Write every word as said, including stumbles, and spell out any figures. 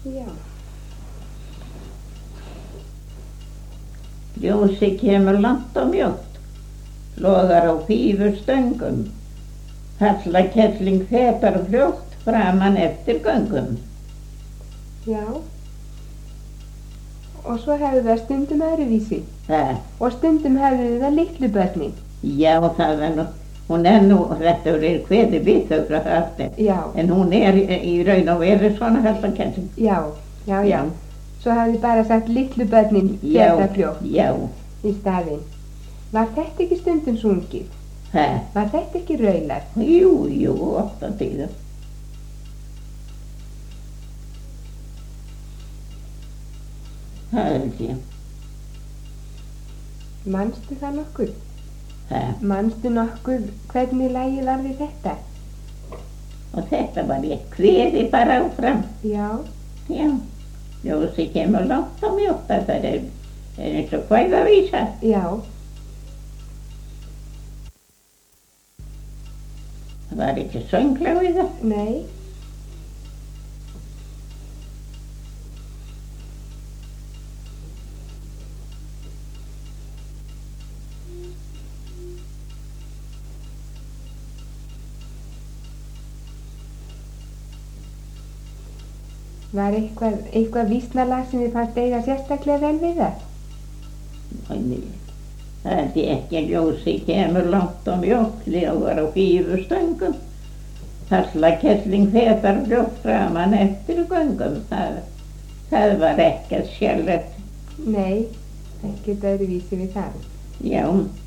Já. Ljósið kemur langt og mjótt, logar á fífustöngum, hallakerling fetar fljótt framan eftir göngum. Já. Og svo hefðu það stundum öðruvísi. Það, Og stundum hefðu það litlu börnin. já, það er nú, hún er nú, þetta er kveði bithöfra þetta, Já. en hún er í, í raun og veru svona hallakerling. Já, já, já. Já. Svo hefðu bara sagt litlu börnin Já, feta fljótt já, í staðinn. Var þetta ekki stundum sungið? það, Var þetta ekki raular? jú, jú, ofta tíðum. Það held ég, Manstu það nokkuð? það, Manstu nokkuð hvernig lagið var við þetta? og þetta var ég kveði bara áfram, Já, já, ljósið kemur langt og mjótt, þetta er, er eins og kvæðavísa. já, Það var ekki sönglag við það. nei, var eitthvað, eitthvað vísnalag sem þið fannst eiga sérstaklega vel við það? Nei, það held ég ekki, ljósið kemur langt og mjótt, logar á fífustöngum, hallakerling fetar fljótt framan eftir göngum. Það, það var ekkert sérlegt. Nei, ekkert öðruvísi við það. Já,